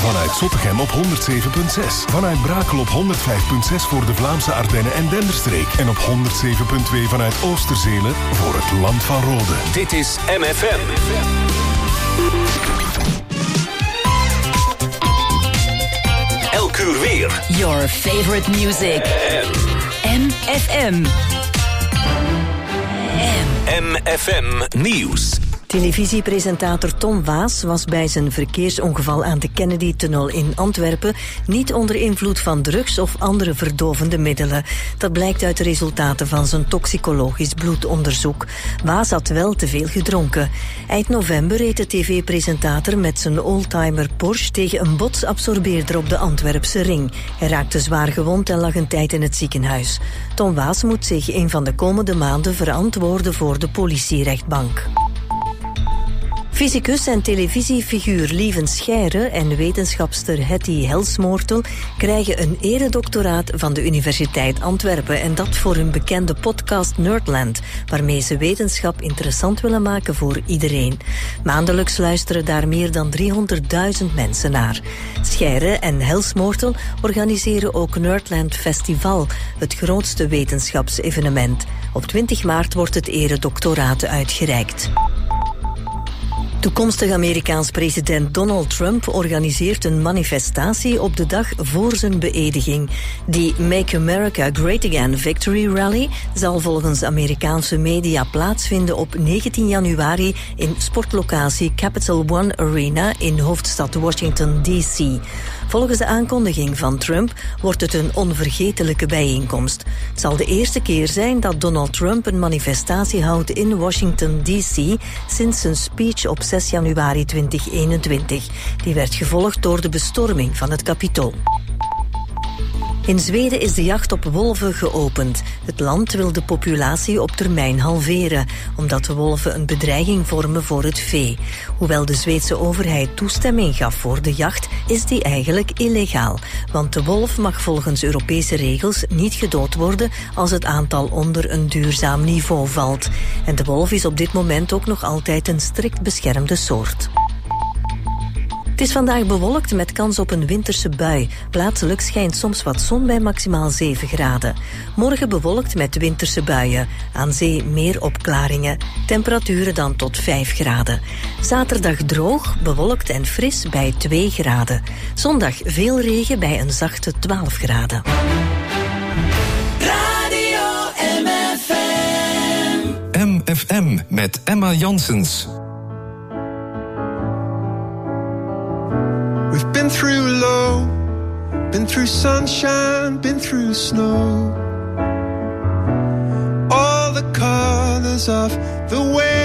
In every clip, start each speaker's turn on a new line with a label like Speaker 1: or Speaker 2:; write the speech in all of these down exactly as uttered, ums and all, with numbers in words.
Speaker 1: Vanuit Zottegem op honderd zeven komma zes. Vanuit Brakel op honderd vijf komma zes voor de Vlaamse Ardennen en Denderstreek. En op honderd zeven komma twee vanuit Oosterzelen voor het Land van Rode.
Speaker 2: Dit is M F M. Elk uur weer.
Speaker 3: Your favorite music. M F M.
Speaker 2: M F M Nieuws.
Speaker 4: Televisiepresentator Tom Waas was bij zijn verkeersongeval aan de Kennedy-tunnel in Antwerpen niet onder invloed van drugs of andere verdovende middelen. Dat blijkt uit de resultaten van zijn toxicologisch bloedonderzoek. Waas had wel te veel gedronken. Eind november reed de tv-presentator met zijn oldtimer Porsche tegen een botsabsorbeerder op de Antwerpse ring. Hij raakte zwaar gewond en lag een tijd in het ziekenhuis. Tom Waas moet zich een van de komende maanden verantwoorden voor de politierechtbank. Fysicus en televisiefiguur Lieven Scheire en wetenschapster Hetty Helsmoortel krijgen een eredoctoraat van de Universiteit Antwerpen en dat voor hun bekende podcast Nerdland, waarmee ze wetenschap interessant willen maken voor iedereen. Maandelijks luisteren daar meer dan driehonderdduizend mensen naar. Scheire en Helsmoortel organiseren ook Nerdland Festival, het grootste wetenschapsevenement. Op twintig maart wordt het eredoctoraat uitgereikt. Toekomstig Amerikaans president Donald Trump organiseert een manifestatie op de dag voor zijn beëdiging. Die Make America Great Again Victory Rally zal volgens Amerikaanse media plaatsvinden op negentien januari in sportlocatie Capital One Arena in hoofdstad Washington D C. Volgens de aankondiging van Trump wordt het een onvergetelijke bijeenkomst. Het zal de eerste keer zijn dat Donald Trump een manifestatie houdt in Washington D C sinds zijn speech op zes januari tweeduizend eenentwintig. Die werd gevolgd door de bestorming van het Capitool. In Zweden is de jacht op wolven geopend. Het land wil de populatie op termijn halveren, omdat de wolven een bedreiging vormen voor het vee. Hoewel de Zweedse overheid toestemming gaf voor de jacht, is die eigenlijk illegaal. Want de wolf mag volgens Europese regels niet gedood worden als het aantal onder een duurzaam niveau valt. En de wolf is op dit moment ook nog altijd een strikt beschermde soort. Het is vandaag bewolkt met kans op een winterse bui. Plaatselijk schijnt soms wat zon bij maximaal zeven graden. Morgen bewolkt met winterse buien. Aan zee meer opklaringen. Temperaturen dan tot vijf graden. Zaterdag droog, bewolkt en fris bij twee graden. Zondag veel regen bij een zachte twaalf graden.
Speaker 5: Radio M F M.
Speaker 6: M F M met Emma Janssens.
Speaker 7: We've been through low, been through sunshine, been through snow. All the colors of the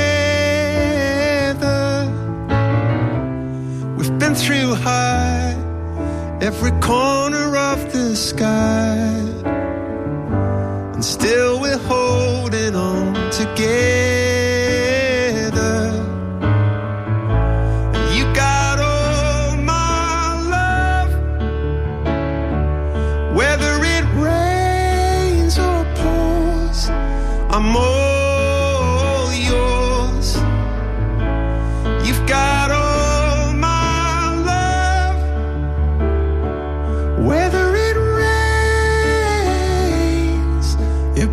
Speaker 7: weather. We've been through high, every corner of the sky. And still we're holding on together. I'm all yours. You've got all my love. Whether it rains, it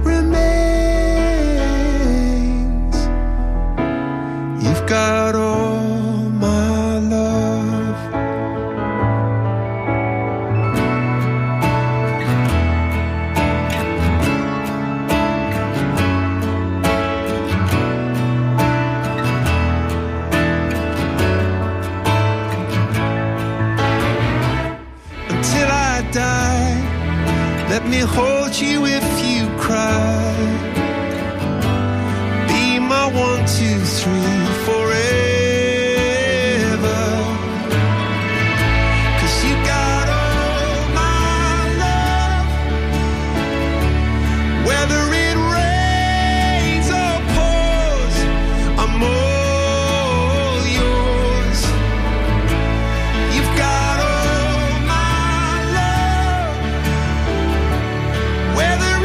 Speaker 7: remains. You've got all my love. Let me hold you if you cry. Be my one, two, three forever. 'Cause you got all my love. Whether it rains or pours, I'm all yours. You've got all my love. Whether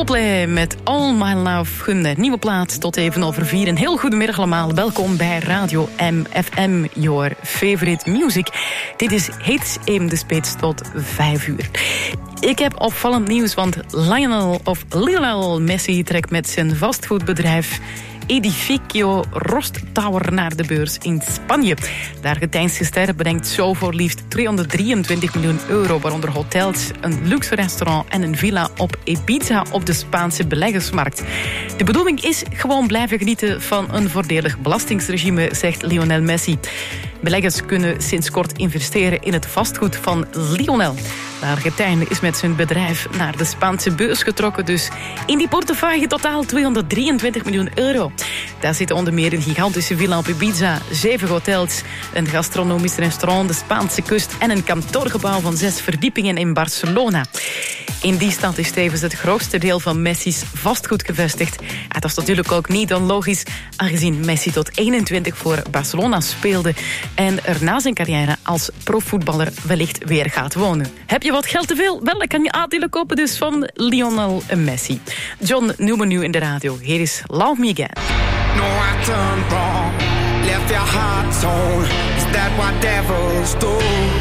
Speaker 8: Coldplay met All My Love. Een nieuwe plaat tot even over vier. Een heel goedemiddag allemaal. Welkom bij Radio M F M, your favorite music. Dit is Hits in de Spits tot vijf uur. Ik heb opvallend nieuws, want Lionel of Lionel Messi trekt met zijn vastgoedbedrijf Edificio Rostower naar de beurs in Spanje. De Argentijnse ster brengt zo voor liefst tweehonderddrieëntwintig miljoen euro... waaronder hotels, een luxe restaurant en een villa op Ibiza op de Spaanse beleggersmarkt. De bedoeling is gewoon blijven genieten van een voordelig belastingsregime, zegt Lionel Messi. Beleggers kunnen sinds kort investeren in het vastgoed van Lionel. De Argentijn is met zijn bedrijf naar de Spaanse beurs getrokken. Dus in die portefeuille totaal tweehonderddrieëntwintig miljoen euro. Daar zitten onder meer een gigantische villa op Ibiza, zeven hotels, een gastronomisch restaurant, de Spaanse kust en een kantoorgebouw van zes verdiepingen in Barcelona. In die stad is tevens het grootste deel van Messi's vastgoed gevestigd. Ja, dat is natuurlijk ook niet onlogisch, aangezien Messi tot eenentwintig voor Barcelona speelde en er na zijn carrière als profvoetballer wellicht weer gaat wonen. Heb je wat geld te veel? Wel, dan kan je aandelen kopen dus van Lionel Messi. John Newman nu in de radio. Hier is Love Me Again.
Speaker 9: No, I turned wrong, left your heart torn. Is that what devils do?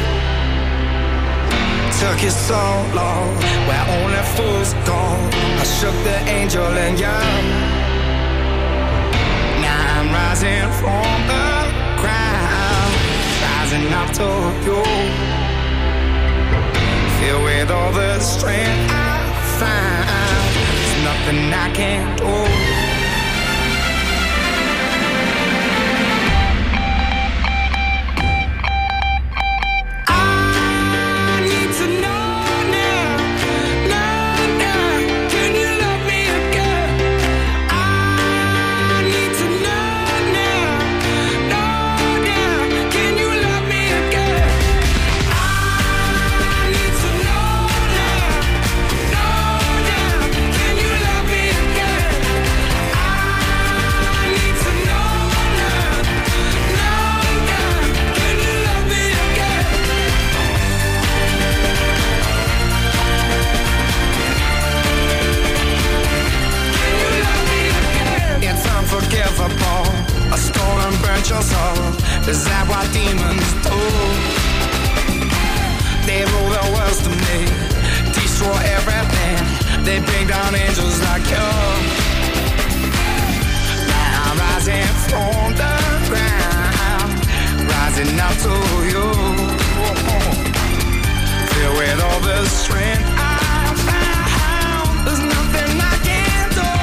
Speaker 9: Took you so long, where only fools go. I shook the angel in you. Now I'm rising from the ground, rising up to you. Filled with all the strength I find, there's nothing I can't do. I stole and burnt your soul. Is that what demons do? They rule the world to me, destroy everything. They bring down angels like you. Now I'm rising from the ground, rising up to you. Filled with all the strength I found, there's nothing I can't do.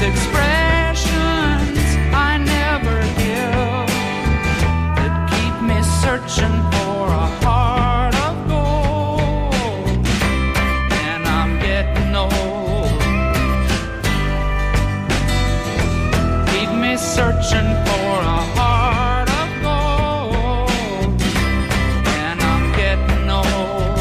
Speaker 10: expressions I never give that keep me searching for a heart of gold. And I'm getting old. Keep me searching for a heart of gold. And I'm getting old.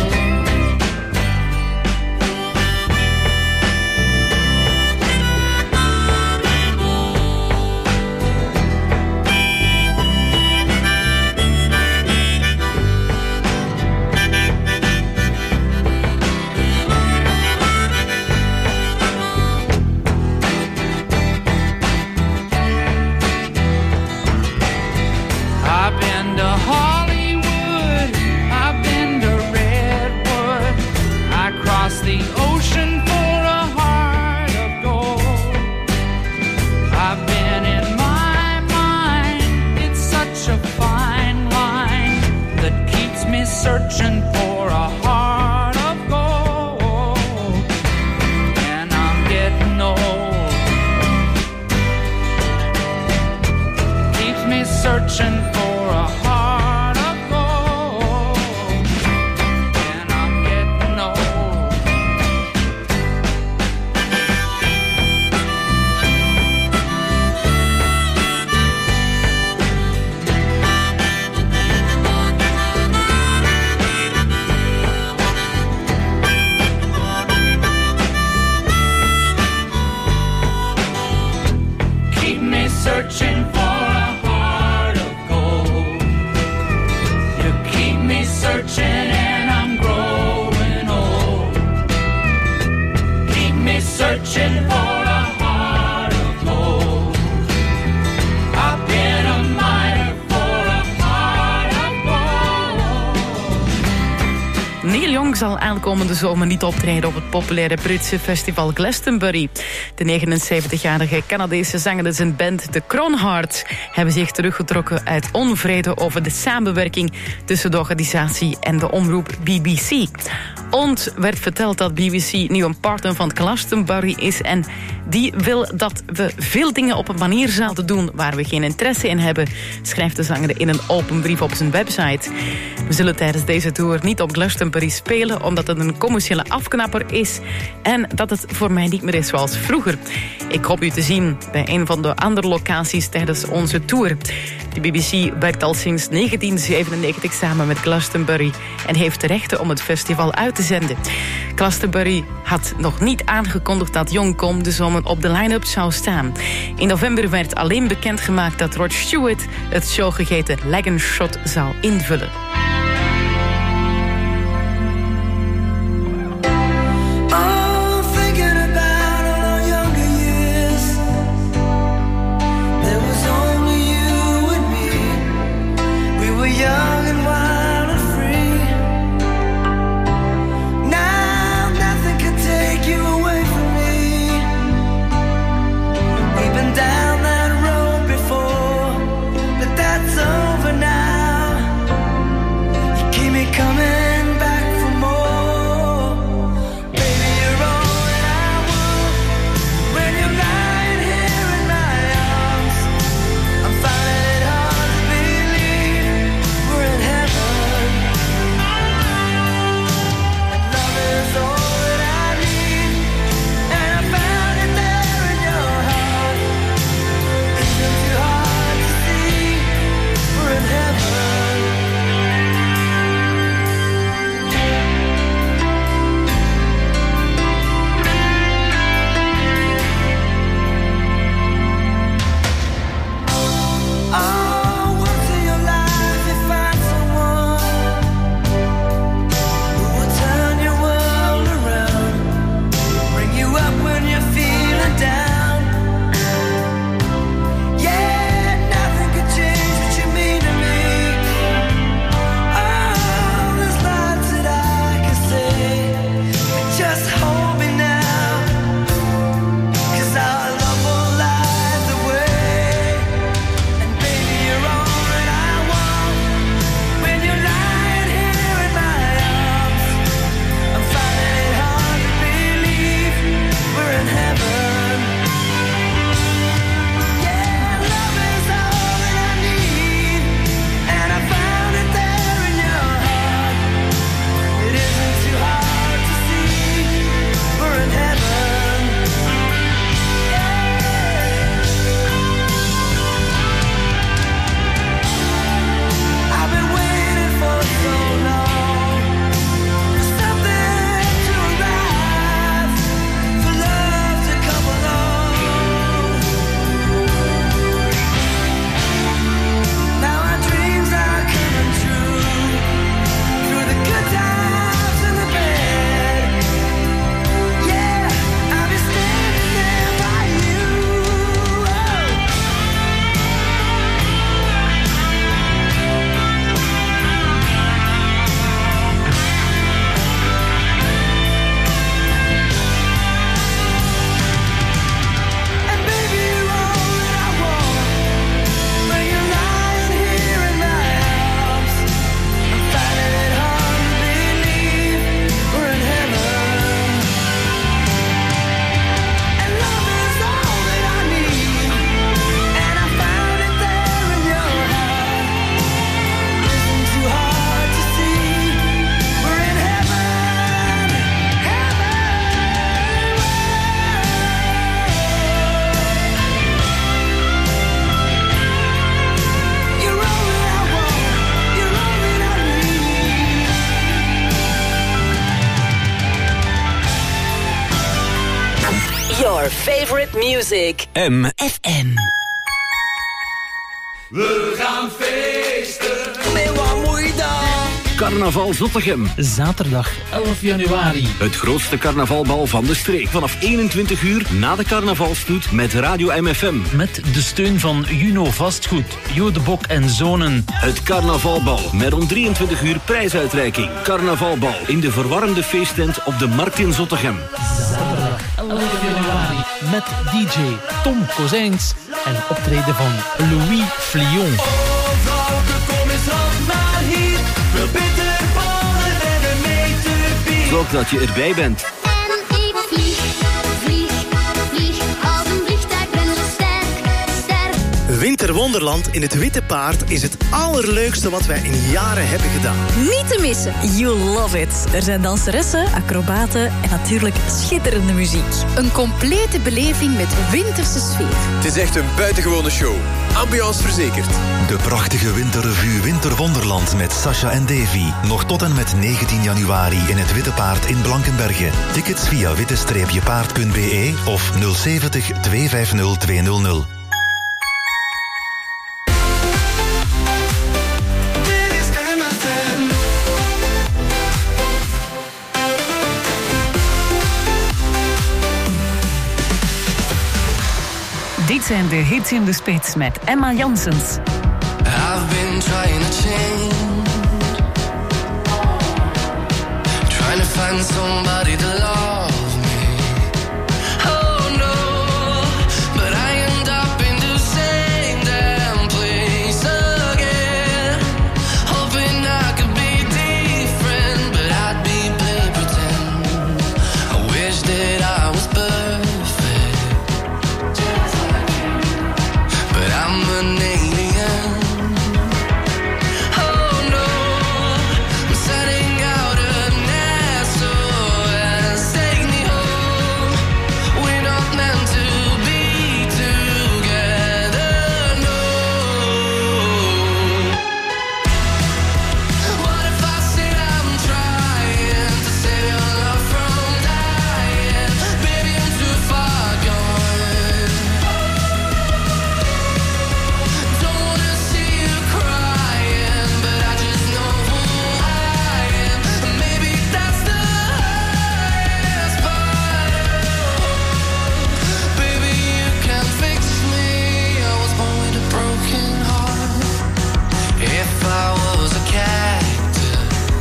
Speaker 10: I've been to Hollywood, I've been to Redwood, I crossed the ocean for a heart of gold. I've been in my mind, it's such a fine line that keeps me searching for a heart of gold. And I'm getting old. Keeps me searching for a heart of gold. And I'm getting old. Keep me searching for a heart of gold. You keep me searching and I'm growing old. Keep me searching for a heart of gold. I've been a miner for a heart of gold.
Speaker 8: Neil Young zal aankomende zomer niet optreden op het populaire Britse festival Glastonbury. De negenenzeventigjarige Canadese zanger en zijn band The Crownhearts hebben zich teruggetrokken uit onvrede over de samenwerking tussen de organisatie en de omroep B B C. Ons werd verteld dat B B C nu een partner van Glastonbury is en die wil dat we veel dingen op een manier zouden doen waar we geen interesse in hebben, schrijft de zanger in een open brief op zijn website. We zullen tijdens deze tour niet op Glastonbury spelen omdat het een commerciële afknapper is en dat het voor mij niet meer is zoals vroeger. Ik hoop u te zien bij een van de andere locaties tijdens onze tour. De B B C werkt al sinds negentien zevenennegentig samen met Glastonbury en heeft de rechten om het festival uit te zenden. Glastonbury had nog niet aangekondigd dat Young komende zomer op de line-up zou staan. In november werd alleen bekendgemaakt dat Rod Stewart het showgegeten Leg and Shot zou invullen.
Speaker 10: Down that road before, but that's over now.
Speaker 3: Music.
Speaker 2: M.
Speaker 3: F M.
Speaker 5: We gaan feesten.
Speaker 11: Met wat moet je dan?
Speaker 12: Carnaval Zottegem.
Speaker 13: Zaterdag elf januari.
Speaker 12: Het grootste carnavalbal van de streek. Vanaf eenentwintig uur na de carnavalstoet met Radio M F M.
Speaker 13: Met de steun van Juno Vastgoed, Jo de Bok en Zonen.
Speaker 12: Het carnavalbal met om drieëntwintig uur prijsuitreiking. Carnavalbal in de verwarmde feesttent op de Markt in Zottegem.
Speaker 13: Zaterdag elf januari. Met D J Tom Kozijns en optreden van Louis Flion.
Speaker 12: Zorg dat je erbij bent.
Speaker 14: En ik vlieg, vlieg, vlieg, als een vliegtuig ben zo sterk, sterk.
Speaker 15: Winterwonderland in het Witte Paard is het allerleukste wat wij in jaren hebben gedaan.
Speaker 16: Niet te missen. You love it. Er zijn danseressen, acrobaten en natuurlijk schitterende muziek.
Speaker 17: Een complete beleving met winterse sfeer.
Speaker 18: Het is echt een buitengewone show. Ambiance verzekerd.
Speaker 19: De prachtige winterrevue Winterwonderland met Sasha en Davy. Nog tot en met negentien januari in het Witte Paard in Blankenberge. Tickets via witte paard punt b e of nul zeventig tweehonderdvijftig tweehonderd.
Speaker 8: Dit zijn de hits in de spits met Emma Janssens.
Speaker 20: I've been trying to change, trying to find somebody to love me. Oh no, but I end up in the same damn place again. Hoping I could be different, but I'd be play pretend. I wish that I was perfect, but I'm an alien. Oh no, I'm setting out a nest, so as take me home. We're not meant to be together, no. What if I said I'm trying to save your love from dying? Baby, I'm too far gone. Don't wanna see you crying, but I just know who I am. Maybe that's the highest part. Baby, you can fix me. I was born with a broken heart. If I was a cactus,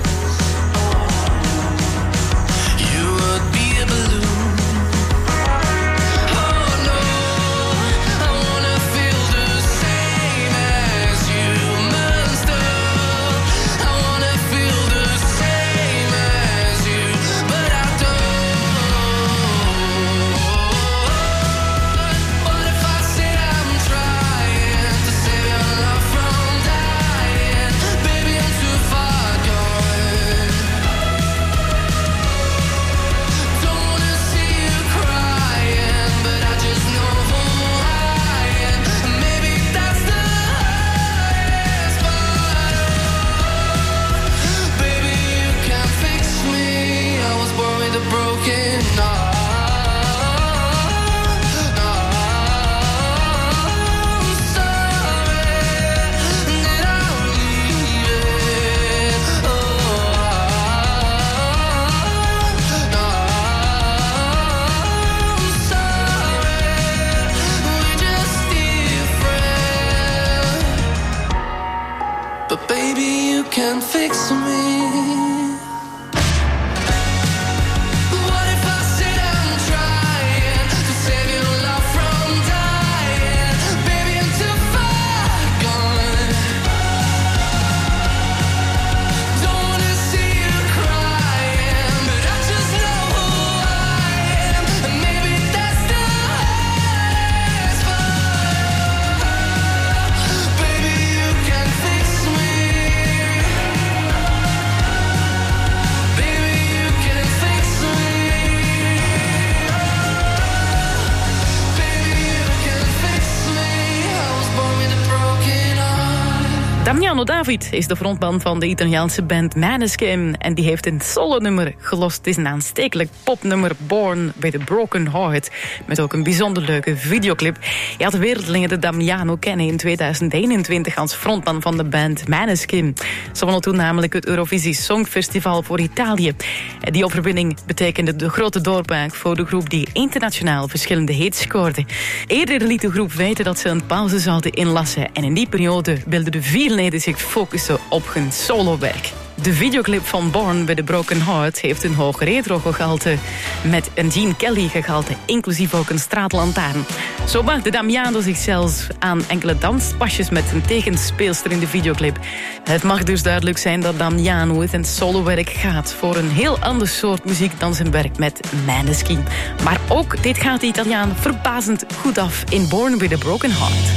Speaker 20: you would be a balloon. Oh no, I wanna feel the same as you, monster. I wanna feel the same as you, but I don't. What if I said I'm trying to save your love from dying? Baby, I'm too far gone. Don't wanna see you crying, but I just know who I am. Maybe that's the highest part. Baby, you can fix me. I was born with a broken heart. I'm sorry that I leave it. Oh, I'm sorry, we're just different. But baby, you can fix me. What if I said I'm trying to save your love from dying? Baby, I'm too far gone. Don't wanna see you crying, but I just know who I am. And maybe that's the highest part. Baby, you can fix me.
Speaker 8: Damiano David is de frontman van de Italiaanse band Maneskin. En die heeft een solo-nummer gelost. Het is een aanstekelijk popnummer, Born with a Broken Heart. Met ook een bijzonder leuke videoclip. Je had de wereldlingen de Damiano kennen in tweeduizend eenentwintig als frontman van de band Maneskin. Ze wonnen toen namelijk het Eurovisie Songfestival voor Italië. Die overwinning betekende de grote doorbraak voor de groep die internationaal verschillende hits scoorde. Eerder liet de groep weten dat ze een pauze zouden inlassen. En in die periode wilden de vier leden zich focussen op hun solowerk. De videoclip van Born with a Broken Heart heeft een hoog retro-gehalte met een Gene Kelly-gehalte, inclusief ook een straatlantaarn. Zo maakte Damiano zich zelfs aan enkele danspasjes met een tegenspeelster in de videoclip. Het mag dus duidelijk zijn dat Damiano in zijn solowerk gaat voor een heel ander soort muziek dan zijn werk met Maneskin. Maar ook dit gaat de Italiaan verbazend goed af in Born with a Broken Heart.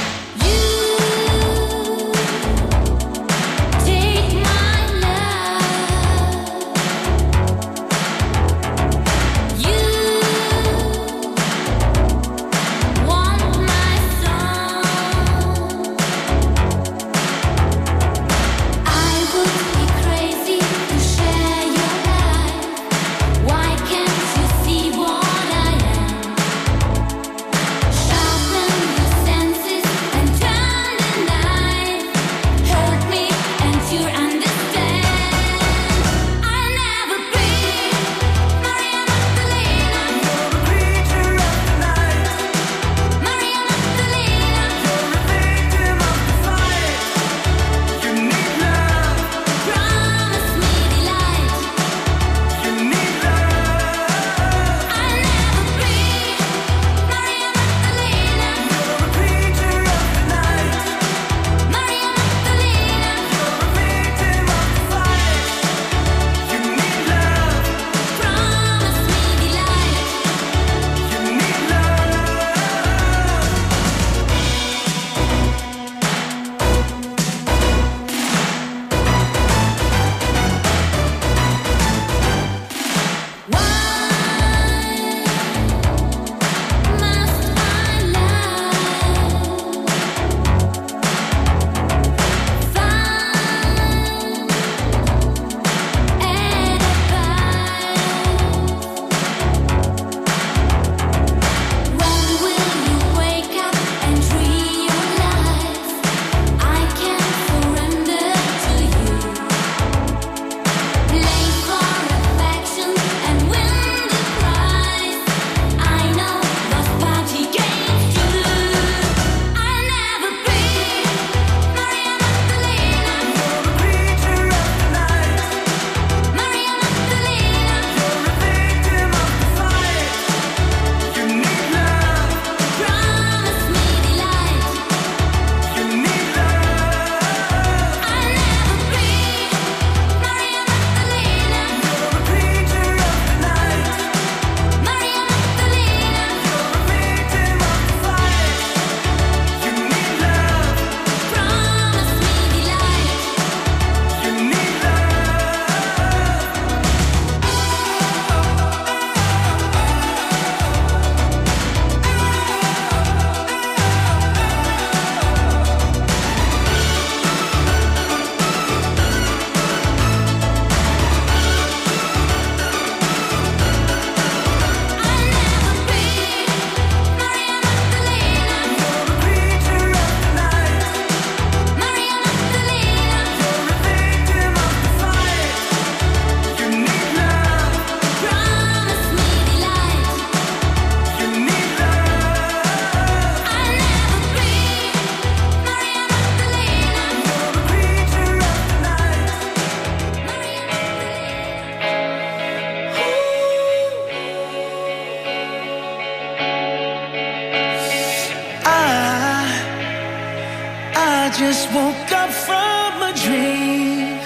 Speaker 11: just woke up from a dream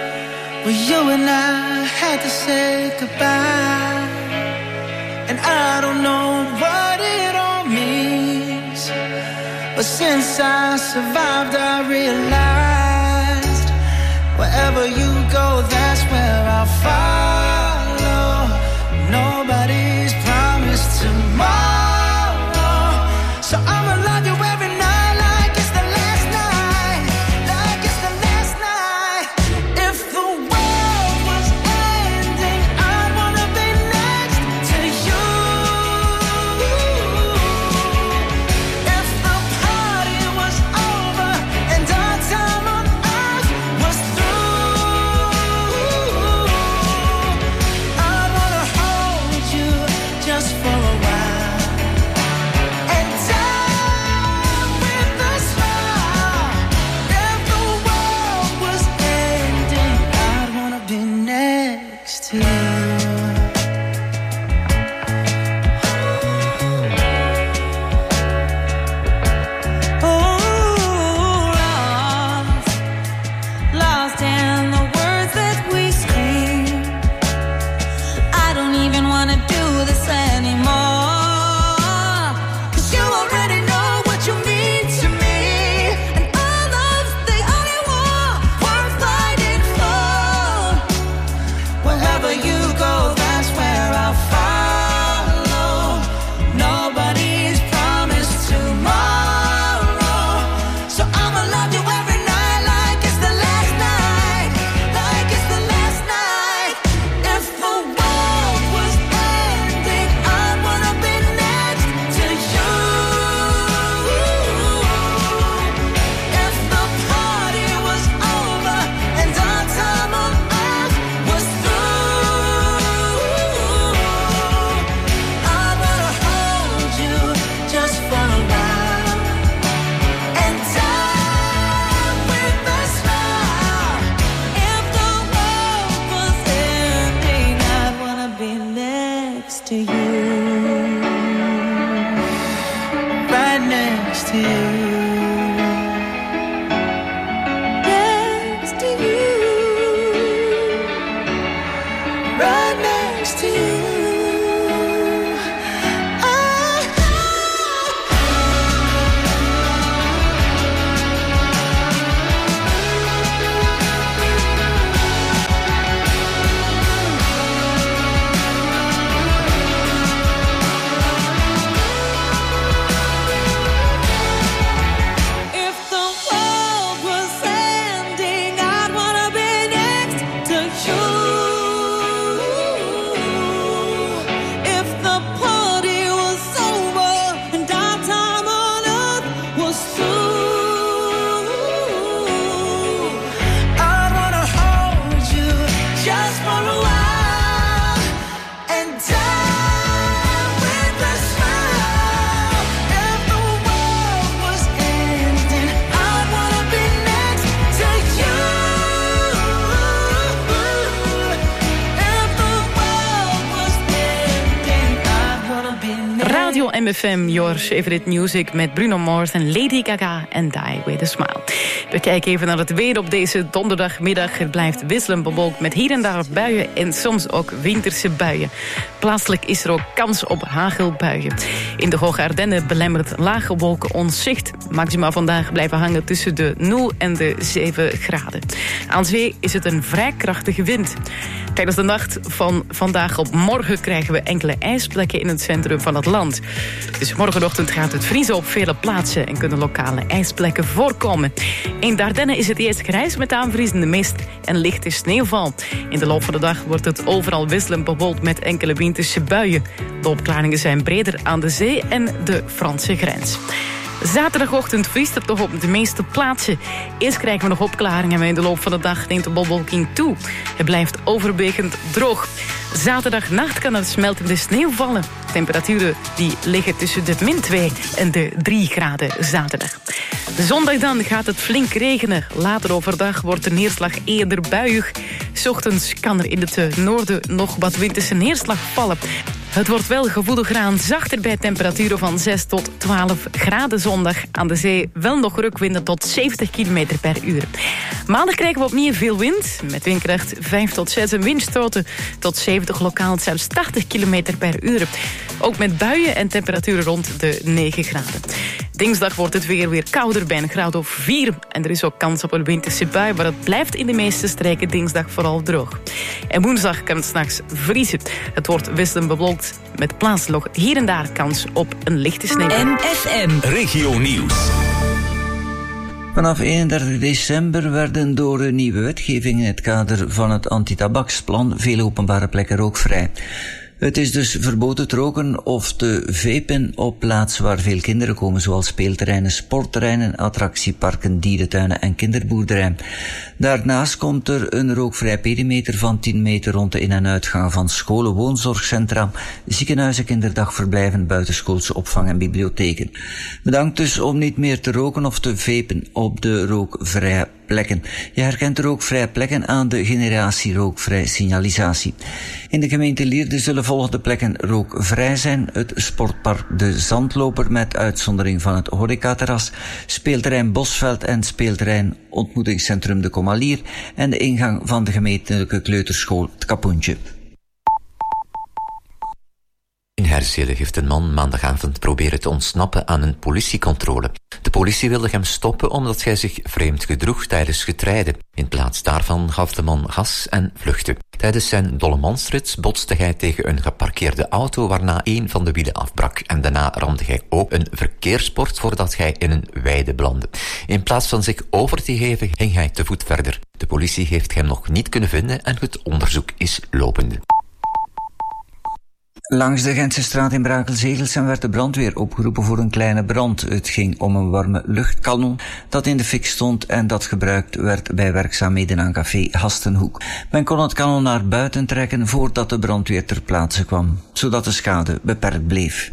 Speaker 11: where you and I had to say goodbye. And I don't know what it all means, but since I survived I realized wherever you go, that's where I'll follow. Nobody's promised tomorrow, so I'ma love you every night like it's the last night, like it's right next to you. Next to you. Right next to you.
Speaker 8: M F M, your favorite music met Bruno Mars en Lady Gaga en Die With A Smile. We kijken even naar het weer op deze donderdagmiddag. Het blijft wisselend bewolkt met hier en daar buien en soms ook winterse buien. Plaatselijk is er ook kans op hagelbuien. In de Hoge Ardennen belemmert lage wolken ons zicht. Maxima vandaag blijven hangen tussen de nul en de zeven graden. Aan zee is het een vrij krachtige wind. Tijdens de nacht van vandaag op morgen krijgen we enkele ijsplekken in het centrum van het land. Dus morgenochtend gaat het vriezen op vele plaatsen en kunnen lokale ijsplekken voorkomen. In de Ardennen is het eerst grijs met aanvriezende mist en lichte sneeuwval. In de loop van de dag wordt het overal wisselend bewolkt met enkele winterse buien. De opklaringen zijn breder aan de zee en de Franse grens. Zaterdagochtend vriest het toch op de meeste plaatsen. Eerst krijgen we nog opklaringen, maar in de loop van de dag neemt de bewolking toe. Het blijft overwegend droog. Zaterdagnacht kan er smeltende sneeuw vallen. Temperaturen die liggen tussen de min twee en de drie graden zaterdag. De zondag dan gaat het flink regenen. Later overdag wordt de neerslag eerder buiig. 's Ochtends kan er in het noorden nog wat winterse neerslag vallen. Het wordt wel gevoeliger aan zachter bij temperaturen van zes tot twaalf graden zondag. Aan de zee wel nog rukwinden tot zeventig kilometer per uur. Maandag krijgen we opnieuw veel wind. Met windkracht vijf tot zes en windstoten tot zeventig, lokaal zelfs tachtig kilometer per uur. Ook met buien en temperaturen rond de negen graden. Dinsdag wordt het weer weer kouder bij een graad of vier. En er is ook kans op een winterse bui, maar het blijft in de meeste streken dinsdag vooral droog. En woensdag kan het 's nachts vriezen. Het wordt wisselend bewolkt met plaatselijk hier en daar kans op een lichte sneeuw.
Speaker 3: M F M
Speaker 2: Regio Nieuws.
Speaker 21: Vanaf eenendertig december werden door de nieuwe wetgeving in het kader van het antitabaxplan vele openbare plekken rookvrij. Het is dus verboden te roken of te vapen op plaatsen waar veel kinderen komen, zoals speelterreinen, sportterreinen, attractieparken, dierentuinen en kinderboerderijen. Daarnaast komt er een rookvrij perimeter van tien meter rond de in- en uitgang van scholen, woonzorgcentra, ziekenhuizen, kinderdagverblijven, buitenschoolse opvang en bibliotheken. Bedankt dus om niet meer te roken of te vapen op de rookvrije plekken. Je herkent de rookvrije plekken aan de generatie rookvrij signalisatie. In de gemeente Lierde zullen volgende plekken rookvrij zijn: het sportpark De Zandloper met uitzondering van het horecaterras, speelterrein Bosveld en speelterrein ontmoetingscentrum De Komalier en de ingang van de gemeentelijke kleuterschool Het Kapoentje.
Speaker 22: In Herzelen heeft een man maandagavond proberen te ontsnappen aan een politiecontrole. De politie wilde hem stoppen omdat hij zich vreemd gedroeg tijdens getrijden. In plaats daarvan gaf de man gas en vluchtte. Tijdens zijn Dollemansrit botste hij tegen een geparkeerde auto waarna een van de wielen afbrak. En daarna ramde hij ook een verkeersbord voordat hij in een weide belandde. In plaats van zich over te geven ging hij te voet verder. De politie heeft hem nog niet kunnen vinden en het onderzoek is lopende.
Speaker 21: Langs de Gentse straat in Brakel-Zegelsen werd de brandweer opgeroepen voor een kleine brand. Het ging om een warme luchtkanon dat in de fik stond en dat gebruikt werd bij werkzaamheden aan café Hastenhoek. Men kon het kanon naar buiten trekken voordat de brandweer ter plaatse kwam, zodat de schade beperkt bleef.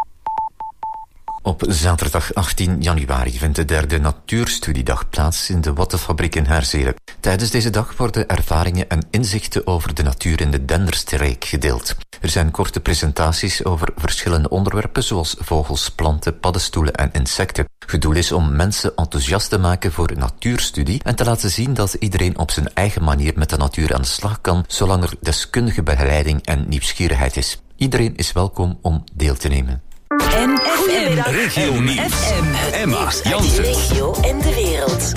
Speaker 22: Op zaterdag achttien januari vindt de derde natuurstudiedag plaats in de wattenfabriek in Herzelen. Tijdens deze dag worden ervaringen en inzichten over de natuur in de Denderstreek gedeeld. Er zijn korte presentaties over verschillende onderwerpen zoals vogels, planten, paddenstoelen en insecten. Het doel is om mensen enthousiast te maken voor natuurstudie en te laten zien dat iedereen op zijn eigen manier met de natuur aan de slag kan, zolang er deskundige begeleiding en nieuwsgierigheid is. Iedereen is welkom om deel te nemen.
Speaker 3: En F M.
Speaker 2: Regio Nieuws.
Speaker 3: F M. Het
Speaker 2: Emma
Speaker 3: nieuws uit de
Speaker 2: Janssens.
Speaker 3: regio en de wereld.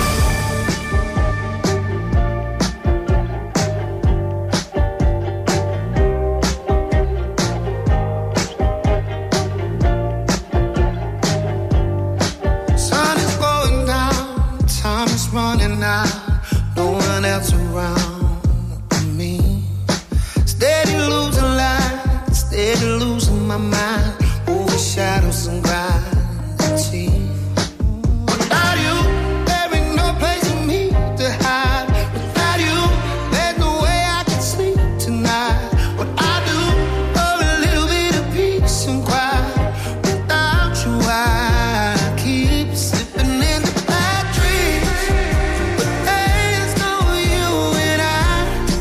Speaker 11: Sun is going down, time is running out, no one else around me. Steady losing light, steady losing my mind, over shadows and gravity. Without you, there ain't no place for me to hide. Without you, there's no way I can sleep tonight. What I do for a little bit of peace and quiet. Without you, I keep slipping into bad dreams. But there's no you and I.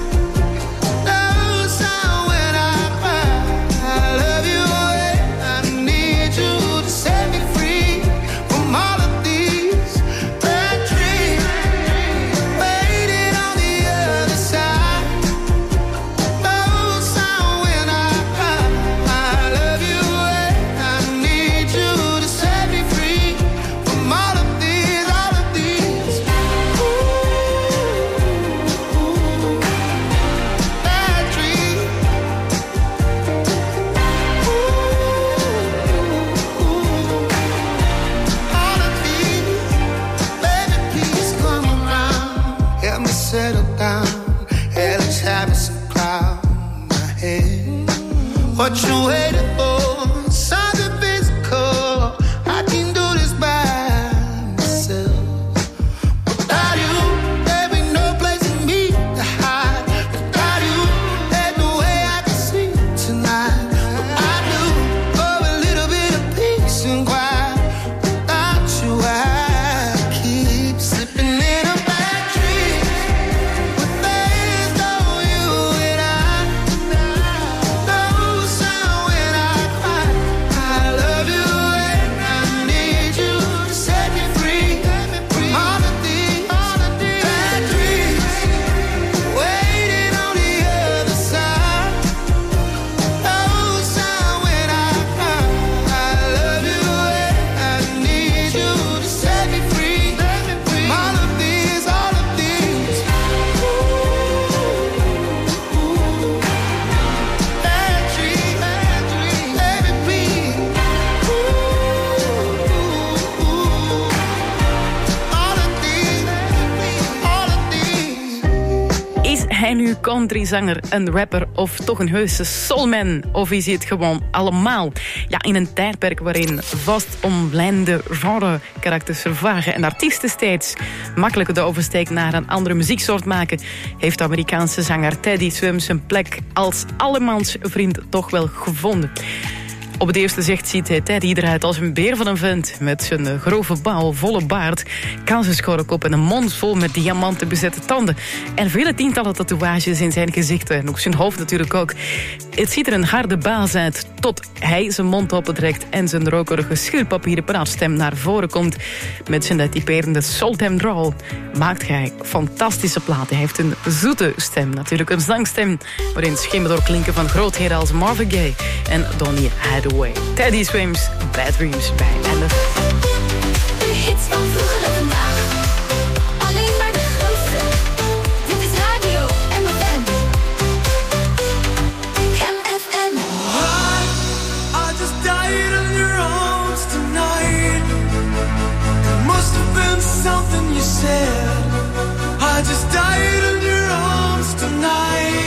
Speaker 11: No sound when I cry. I love you and I need you to set me free from all of these bad dreams. Waiting on the other side. No sound when I cry. I love you and I need you to set me free from all of these, all of these. Ooh, bad dreams. All of these, baby, please come around. Help me settle down. Hell is having some cloud in my head. What you waiting for? Something physical. I can do this by myself. Without you, there ain't no place for me to hide. Without you, there's no way I can sleep tonight. What I do for a little bit of peace and quiet. Without you, I keep slipping in a bad dream. But there's no you and I. No sound when I cry. I love you and I need you to set me free from all of these, all of these bad dreams. Waiting on the other side. No sound when I cry. I love you and I need you to set me free from all of these, all of these. Bad dreams, bad dreams, baby, please. All of these, all of these.
Speaker 8: Is hij nu countryzanger, een rapper of toch een heuse soulman? Of is hij het gewoon allemaal? Ja, in een tijdperk waarin vastomlijnde genre-karakters vervagen en artiesten steeds makkelijker de oversteek naar een andere muzieksoort maken, heeft de Amerikaanse zanger Teddy Swims zijn plek als allemansvriend toch wel gevonden. Op het eerste zicht ziet hij Teddy eruit als een beer van een vent. Met zijn grove bouw, volle baard, kansenschorrekop en een mond vol met diamanten bezette tanden. En vele tientallen tatoeages in zijn gezicht en ook zijn hoofd natuurlijk ook. Het ziet er een harde baas uit tot hij zijn mond opentrekt en zijn rokerige schuurpapieren praatstem naar voren komt. Met zijn typerende Sultan drawl maakt hij fantastische platen. Hij heeft een zoete stem, natuurlijk een zangstem waarin schimmen doorklinken van grootheden als Marvin Gaye en Donny Hathaway. Teddy Swims, Bad Dreams bij M F M.
Speaker 14: De hits van vroeger en vandaag. Alleen maar de grootste. Dit is Radio M F M. M F M.
Speaker 11: I just died in your arms tonight. It must have been something you said. I just died in your arms tonight.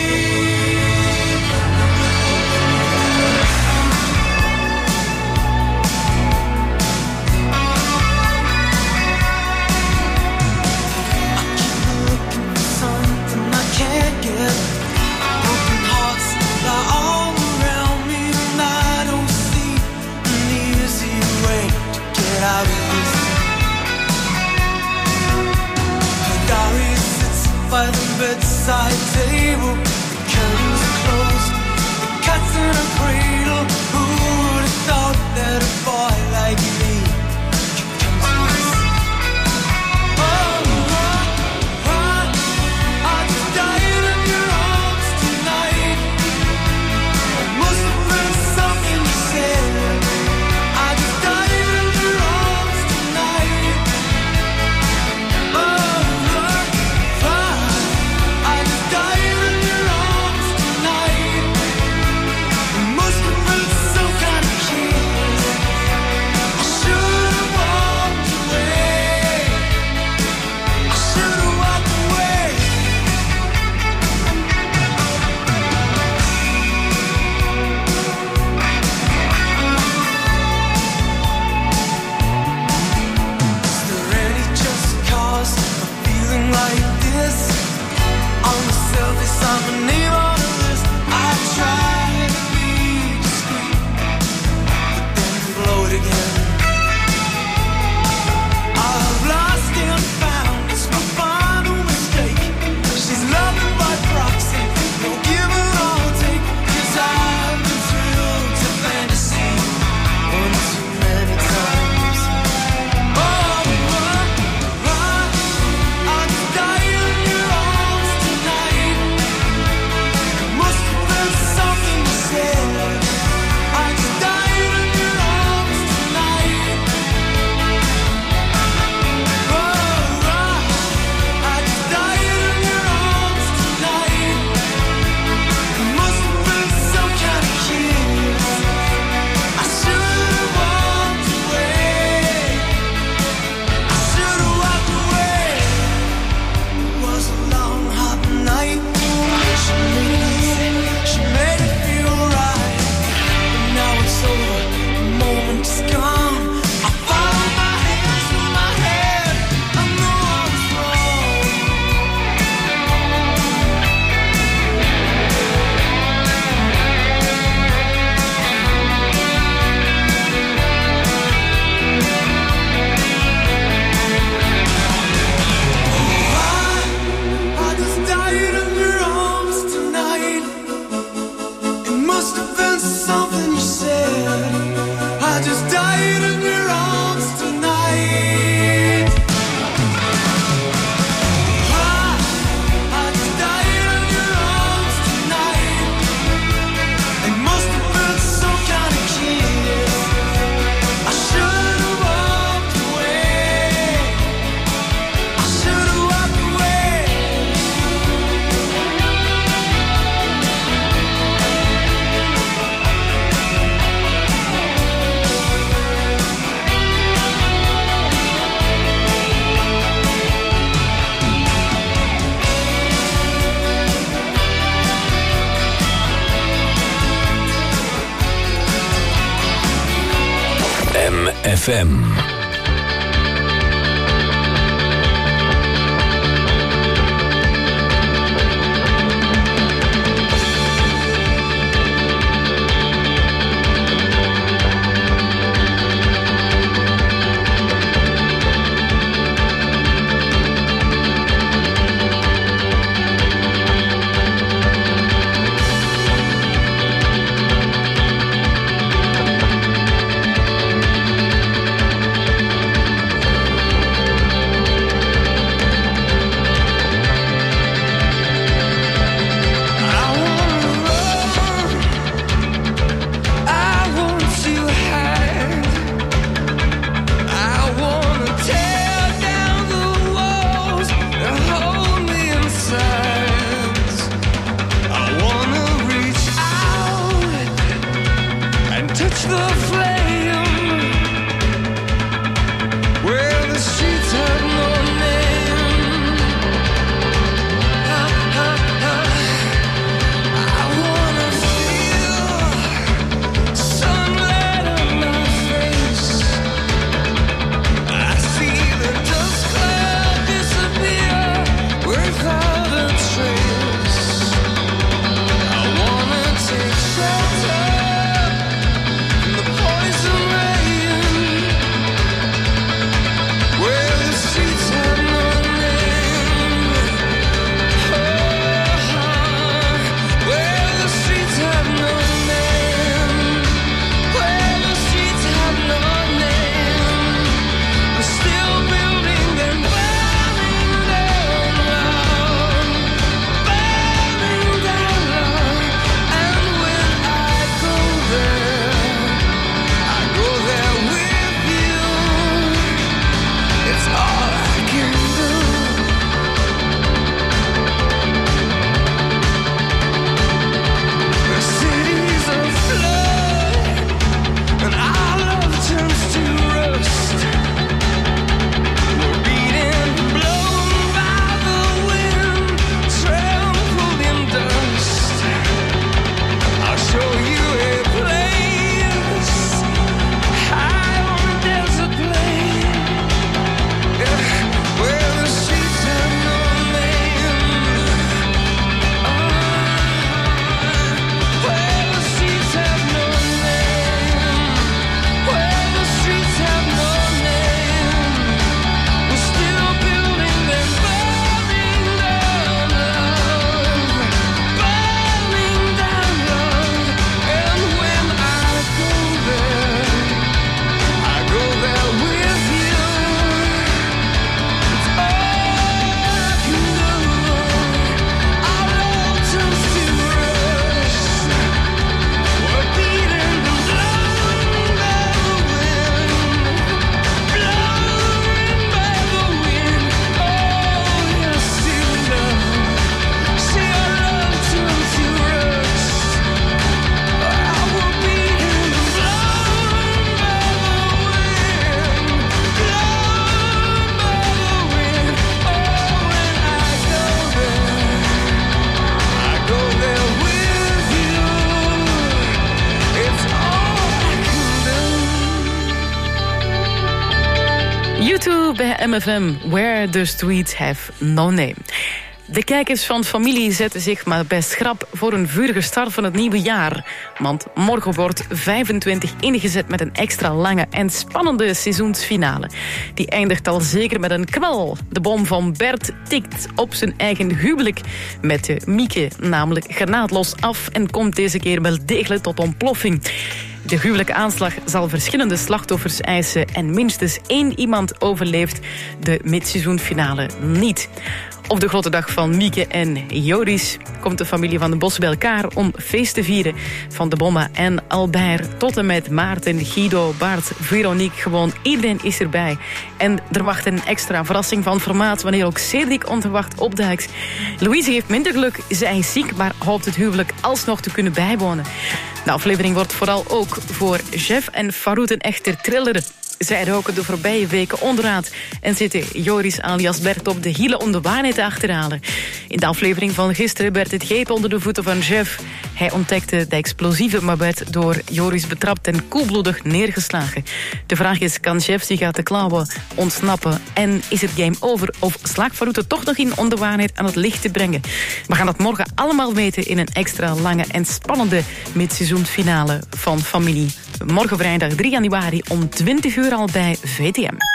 Speaker 11: By the bedside table, the curtains are closed, the cat's in a cradle. Who would have thought that a boy like me could come to this? Oh, oh, oh, I just died in your arms tonight. It must have been something you said. I just died in your arms tonight. Oh, oh, oh, I just died in your arms tonight. It must have been some kind of kiss. I should have walked away. I should have walked away. Is there any just cause for feeling like this? On the surface, I'm a name on a list. I try to be discreet, but then blow it again. I've lost and found, it's my final mistake. She's loving by proxy, no give and all take. 'Cause I've been thrilled to fantasy one too many times. Oh, oh, oh, I just died in your arms tonight. It must have been something you said. I just died in your arms tonight. Oh, oh, I just died in your arms tonight. It must have been some kind of kiss. I should have walked away. I should have walked away. It was a long, hot night. She made it easy, she made it feel right. But now it's over, the moment is gone. I followed my hands through my head. I know I was wrong. I just died in your arms tonight. It must have been something you said. I just died in your arms tonight. I just died in your arms tonight. It must have been some kind of kiss. I should have walked away. I should have walked away.
Speaker 2: M F M. Poison rain, where the sea
Speaker 8: U twee bij M F M, Where the Streets Have No Name. De kijkers van Familie zetten zich maar best schrap voor een vurige start van het nieuwe jaar. Want morgen wordt vijfentwintig ingezet met een extra lange en spannende seizoensfinale. Die eindigt al zeker met een knal. De bom van Bert tikt op zijn eigen huwelijk met de Mieke, namelijk granaatlos af en komt deze keer wel degelijk tot ontploffing. De gruwelijke aanslag zal verschillende slachtoffers eisen en minstens één iemand overleeft de midseizoenfinale niet. Op de grote dag van Mieke en Joris komt de familie van de Bos bij elkaar om feest te vieren. Van de Bomma en Albert tot en met Maarten, Guido, Bart, Veronique. Gewoon iedereen is erbij. En er wacht een extra verrassing van formaat wanneer ook Cedric onverwacht opduikt. Louise heeft minder geluk, zij is ziek, maar hoopt het huwelijk alsnog te kunnen bijwonen. De aflevering wordt vooral ook voor Jeff en Farouk een echte thriller. Zij roken de voorbije weken onderuit en zitten Joris alias Bert op de hielen om de waarheid te achterhalen. In de aflevering van gisteren werd het greep onder de voeten van Jeff. Hij ontdekte de explosieve, maar werd door Joris betrapt en koelbloedig neergeslagen. De vraag is, kan Jeff zich uit de klauwen ontsnappen? En is het game over of slaagt Farouk er toch nog in om de waarheid aan het licht te brengen? We gaan dat morgen allemaal weten in een extra lange en spannende midseizoensfinale van Familie. Morgen vrijdag drie januari om twintig uur al bij V T M.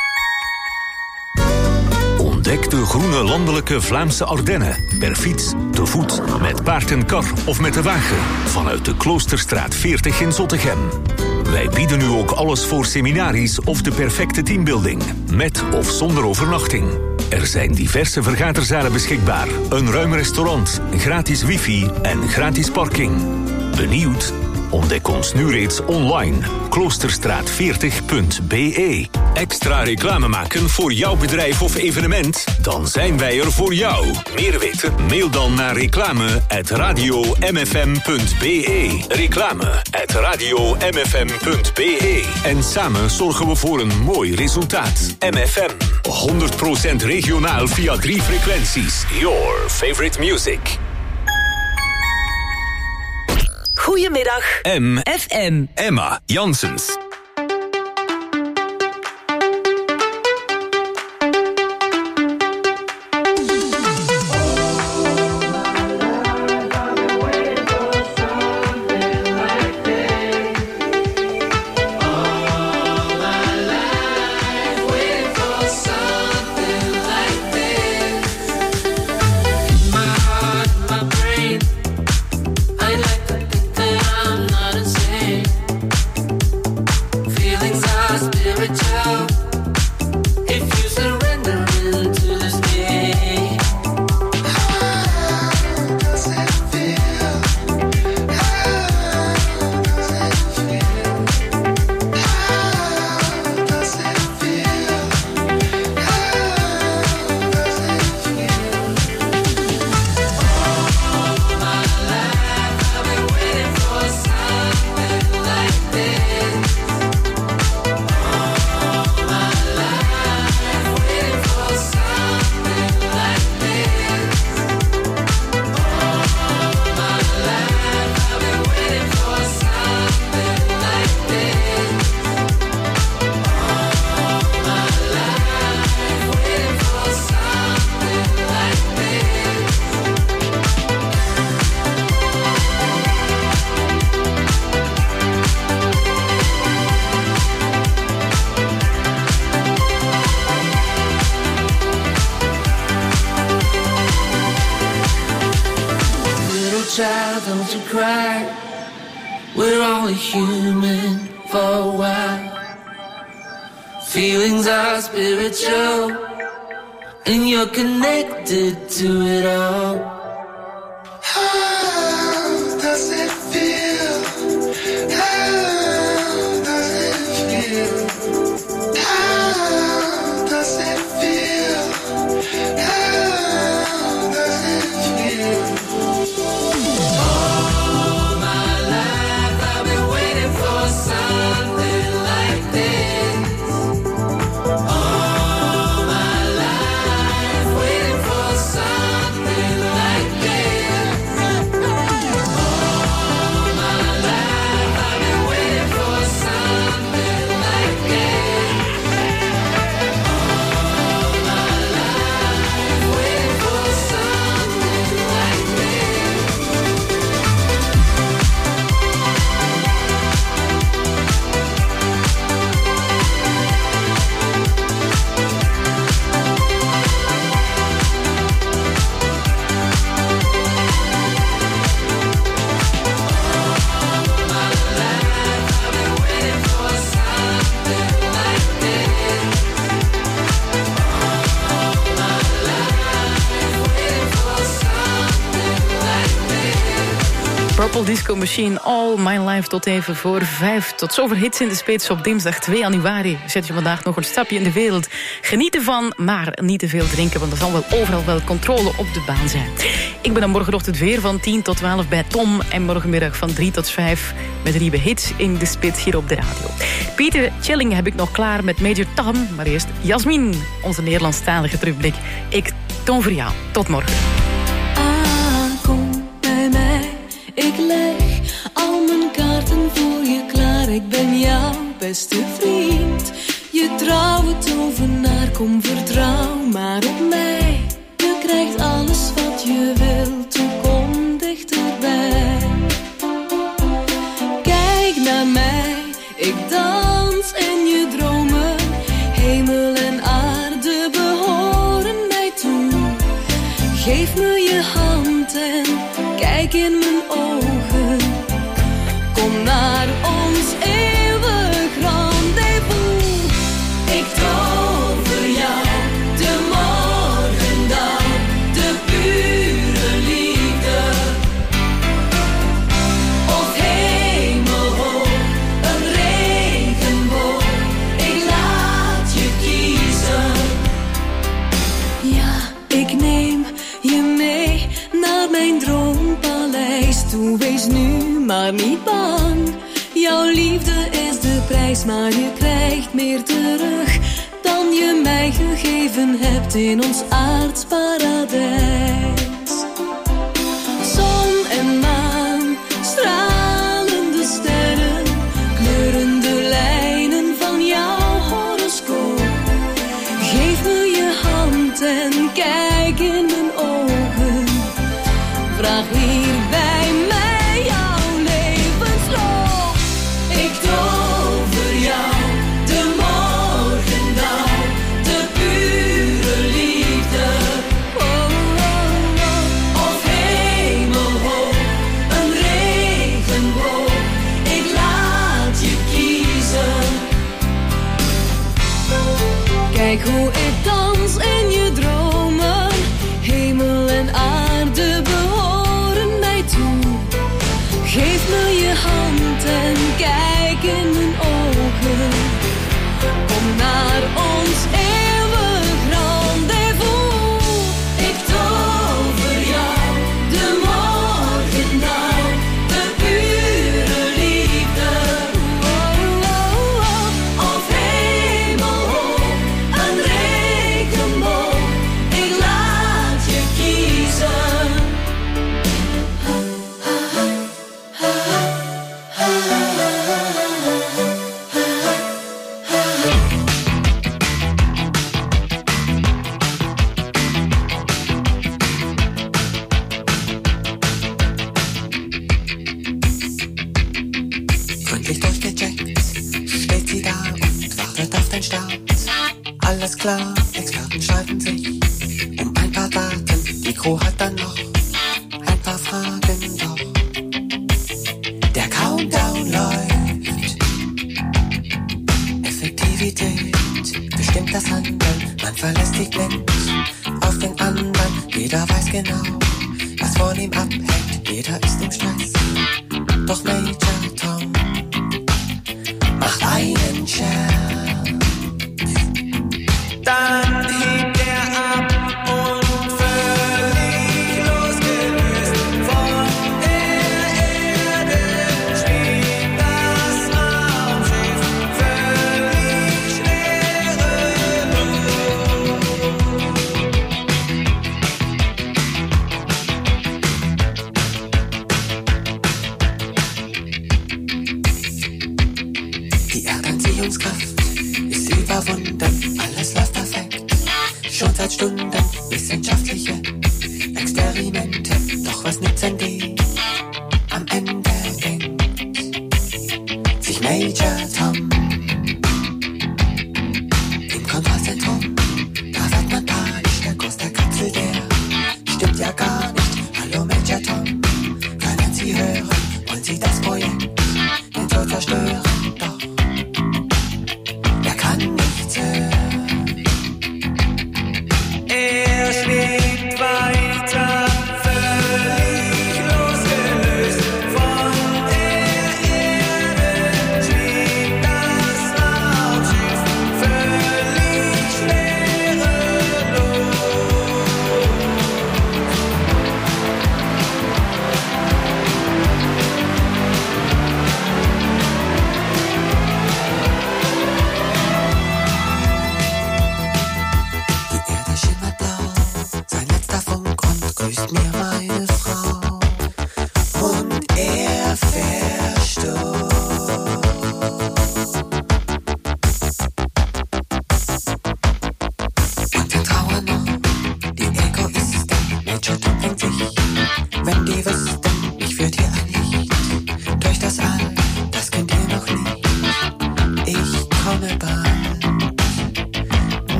Speaker 2: Ontdek de groene landelijke Vlaamse Ardennen. Per fiets, te voet, met paard en kar of met de wagen. Vanuit de Kloosterstraat veertig in Zottegem. Wij bieden nu ook alles voor seminaries of de perfecte teambuilding. Met of zonder overnachting. Er zijn diverse vergaderzalen beschikbaar. Een ruim restaurant, gratis wifi en gratis parking. Benieuwd? Ontdek ons nu reeds online. kloosterstraat veertig punt b e. Extra reclame maken voor jouw bedrijf of evenement? Dan zijn wij er voor jou. Meer weten? Mail dan naar reclame at radio m f m punt b e. Reclame at radio m f m punt b e. En samen zorgen we voor een mooi resultaat. M F M, honderd procent regionaal via drie frequenties. Your favorite music.
Speaker 3: Goedemiddag.
Speaker 2: M
Speaker 3: F M.
Speaker 2: Emma Janssens.
Speaker 11: Don't you cry, we're only human for a while. Feelings are spiritual, and you're connected to it all. How does it feel? How does it feel? How does it feel? How does it feel? Something like this. All my life waiting for something like
Speaker 8: Purple Disco Machine, All My Life tot even voor vijf. Tot zover Hits in de Spits op dinsdag twee januari. Zet je vandaag nog een stapje in de wereld. Geniet ervan, maar niet te veel drinken, want er zal wel overal wel controle op de baan zijn. Ik ben dan morgenochtend weer van tien tot twaalf bij Tom en morgenmiddag van drie tot vijf met nieuwe Hits in de Spits hier op de radio. Pieter Chilling heb ik nog klaar met Major Tom, maar eerst Jasmin, onze Nederlandstalige terugblik. Ik toon voor jou. Tot morgen.
Speaker 1: Ik leg al mijn kaarten voor je klaar. Ik ben jouw beste vriend. Je trouwe tovenaar, kom vertrouw maar op mij. Je krijgt alles wat je wilt, toe kom dichterbij. Kijk naar mij, ik dans in je dromen. Hemel en aarde behoren mij toe. Geef me je hand en kijk in mijn ogen. Kom naar ons eeuwig rendezvous. Ik tover jou de morgendag, de pure liefde. Of hemelhoog, een regenboog. Ik laat je kiezen. Ja, ik neem je mee naar mijn droompaleis toe. Wees nu maar niet bang. Jouw liefde is de prijs, maar je krijgt meer terug dan je mij gegeven hebt in ons aards paradijs. Zon en maan, stralende sterren, kleurende lijnen van jouw horoscoop. Geef me je hand en kijk in mijn ogen. Vraag hier bij mij jouw levensloop. Ik tover jou de morgendag, de pure liefde. Oh, oh, oh. Of hemelhoog, een regenboog. Ik laat je kiezen. Kijk hoe ik dans in je dromen. Hemel en aarde behoren mij toe. Geef me je hand en kijk in mijn ogen. Kom naar ons eeuwig rendezvous. Ik tover jou de morgendag, de pure liefde. Oh, oh, oh. Of hemelhoog, een regenboog. Ik laat je kiezen.
Speaker 4: Gründlich durchgecheckt, steht sie da und wartet auf den Start. Alles klar, Experten streiten sich um ein paar Daten. Die Crew hat dann noch ein paar Fragen, doch der Countdown läuft. Effektivität bestimmt das Handeln. Man verlässt sich blind auf den anderen. Jeder weiß genau, was von ihm abhängt. Jeder ist im Stress, doch Major Tom macht einen Scherz. Dann hebt er ab und völlig losgelöst von der Erde schwebt das Raumschiff völlig schwerelos. Die Erdanziehungskraft ist überwunden, alles läuft perfekt. Schon seit Stunden wissenschaftliche